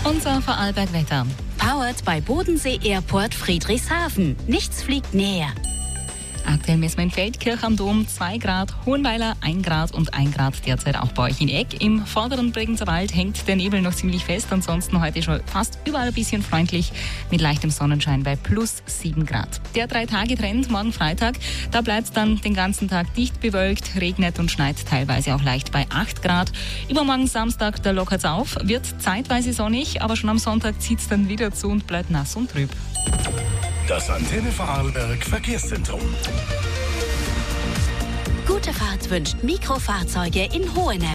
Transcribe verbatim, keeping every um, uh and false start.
Unser Vorarlberg-Wetter. Powered bei Bodensee Airport Friedrichshafen. Nichts fliegt näher. Aktuell messen wir in Feldkirch am Dom zwei Grad, Hohenweiler ein Grad und ein Grad derzeit auch bei euch in Egg. Im vorderen Bregenzer Wald hängt der Nebel noch ziemlich fest. Ansonsten heute schon fast überall ein bisschen freundlich mit leichtem Sonnenschein bei plus sieben Grad. Der Drei-Tage-Trend morgen Freitag, da bleibt es dann den ganzen Tag dicht bewölkt, regnet und schneit teilweise auch leicht bei acht Grad. Übermorgen Samstag, da lockert es auf, wird zeitweise sonnig, aber schon am Sonntag zieht es dann wieder zu und bleibt nass und trüb. Das Antenne Vorarlberg Verkehrszentrum. Gute Fahrt wünscht Mikrofahrzeuge in Hohenems.